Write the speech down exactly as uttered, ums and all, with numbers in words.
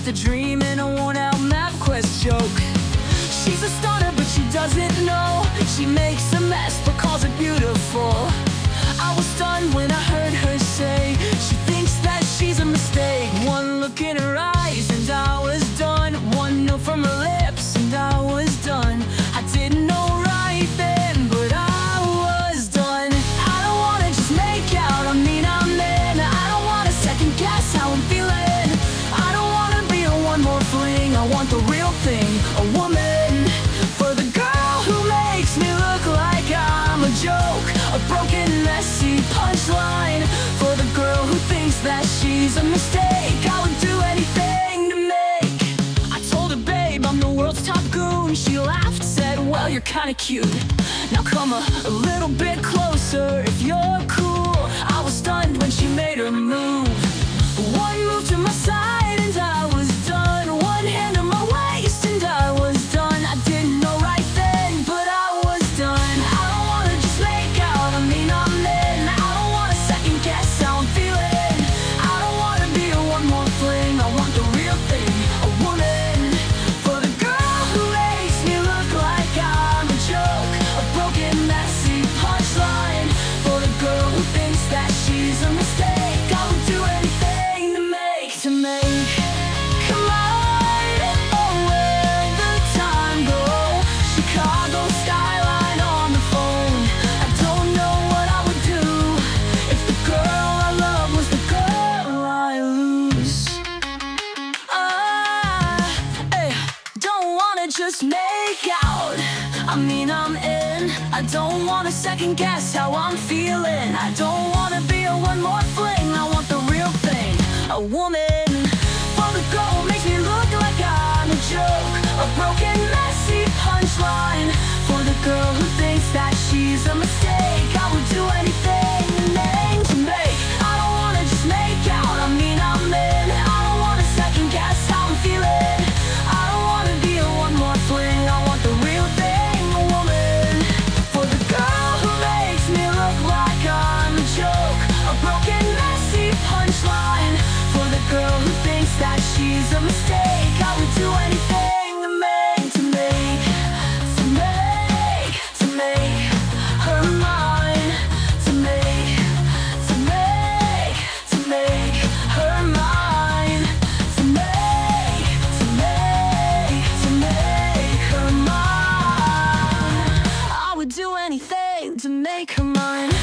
just a dream in a worn-out MapQuest joke. She's a stunner, but she doesn't know. She makes a mess, but calls it beautiful. I was stunned when I heard her say she thinks that she's a mistake. One look in her eyes and I was done. One note from her lips and I was done. I didn't know right then, but I was done. I don't wanna just make out, I mean I'm in. I don't wanna second guess how I'm feeling. I don't wanna be a one more fling. I want the real thing, a woman. For the girl who makes me look like I'm a joke, a broken, messy punchline. For the girl who thinks that she's a mistake, I would do anything to make. I told her, babe, I'm the world's top goon. She laughed, said, well, you're kinda cute. Now come a, a little bit closer if you're cool. I was stunned when she made her move. One move to my side and I was done. One hand on my waist and I was done. I didn't know right then, but I was done. I don't wanna just make out, I mean I'm in. I don't wanna second guess how I'm feeling. I don't wanna be a one more fling. I want the real thing, a woman. For the girl who makes me look like I'm a joke, a broken, messy punchline. For the girl who thinks that she's a mistake, I would do anything to make, to make. Come on, oh, where the time go? Chicago skyline on the phone. I don't know what I would do if the girl I love was the girl I lose. I eh, don't wanna just make out, I mean I'm in. I don't wanna second guess how I'm feeling. I don't wanna be a one more fling. I want the real thing, a woman. For the girl who makes me look like I'm a joke, a broken, messy punchline. For the girl who thinks that she's a mistake, I would do anything to make, to make. I don't wanna just make out, I mean I'm in. I don't wanna second guess how I'm feeling. I don't wanna be a one more fling. I want the real thing, a woman. For the girl who makes me look like I'm a joke, a broken, messy punchline. For the girl who thinks that she's a mistake, I would do anything to make, to make, to make, to make her mine. To make, to make, to make her mine. To make, to make, to make her mine. I would do anything to make her mine.